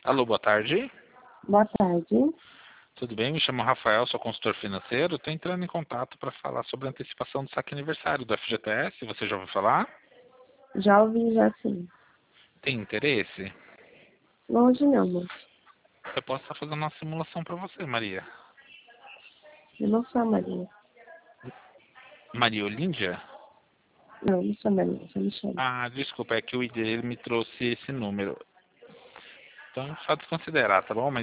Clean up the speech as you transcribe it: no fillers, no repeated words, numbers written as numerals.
Alô, boa tarde. Boa tarde. Tudo bem? Me chamo Rafael, sou consultor financeiro. Estou entrando em contato para falar sobre a antecipação do saque aniversário do FGTS. Você já ouviu falar? Já ouvi, já sim. Tem interesse? Hoje não, moço. Eu posso estar fazendo uma simulação para você, Maria. Eu não sou a Maria. Maria Olíndia? Não sou a Maria, sou a Michelle. Ah, desculpa, é que o ID ele me trouxe esse número. Então, só desconsiderar, tá bom? Mas